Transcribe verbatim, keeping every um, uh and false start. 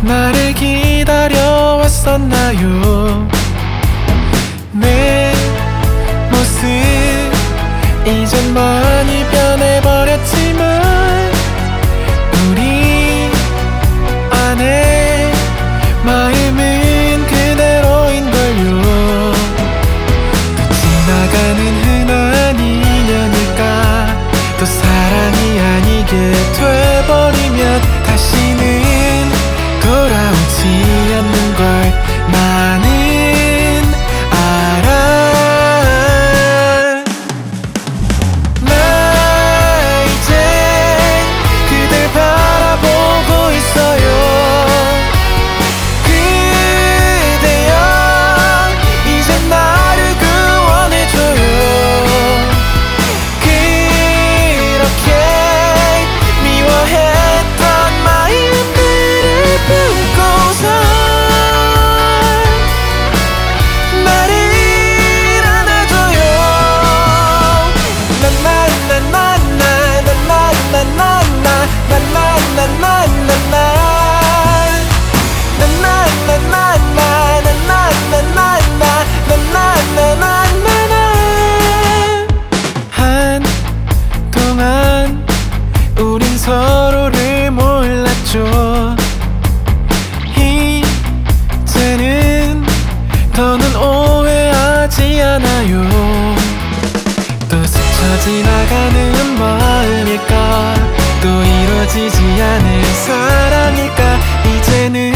나를 기다려왔었나요? 내 모습 이젠 많이 변해버렸지만 우리 안에 마음은 그대로인걸요. 또 지나가는 흔한 인연일까? 또 사랑이 아니게 돼버리면 다시는 돌아오지 않는 걸 나는 알아. 나 이제 그댈 바라보고 있어요. 그대여 이제 나를 구원해줘요. 그렇게 미워했던 마음들을 품고서 나를 안아줘요. 한동안 우린 서로를 몰랐죠. 이제는 더는 오해하지 않아요. 또 스쳐 지나가는 마음일까? 또 이루어지지 않을 사랑일까? 이제는